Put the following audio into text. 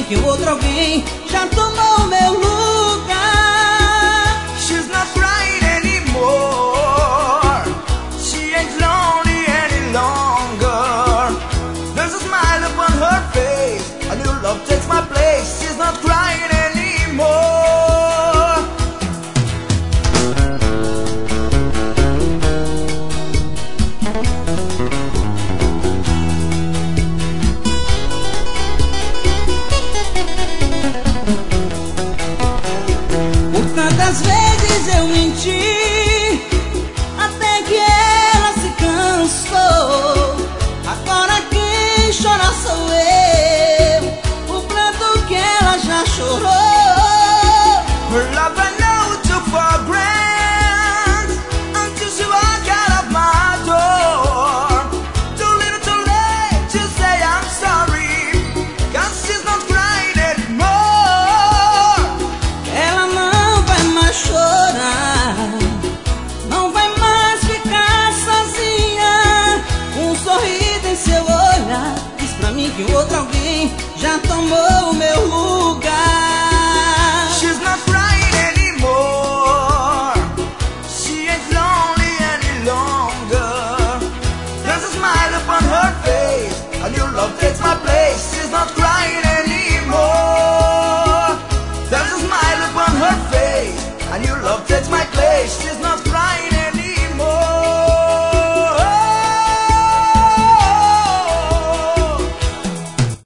que o outro alguém já tomou meu lugar. She's not crying anymore. She ain't lonely any longer. There's a smile upon her face. A new love takes my place. She's not crying anymore. Por tantas vezes eu menti, até que ela se cansou. Agora quem chora sou eu, o pranto que ela já chorou. Her love I know took for granted until she walked out of my door. Too little too late to say I'm sorry, 'cause she's not crying anymore. Ela não vai mais chorar, não vai mais ficar sozinha. Um sorriso em seu olhar diz pra mim que o outro alguém já tomou o meu lugar.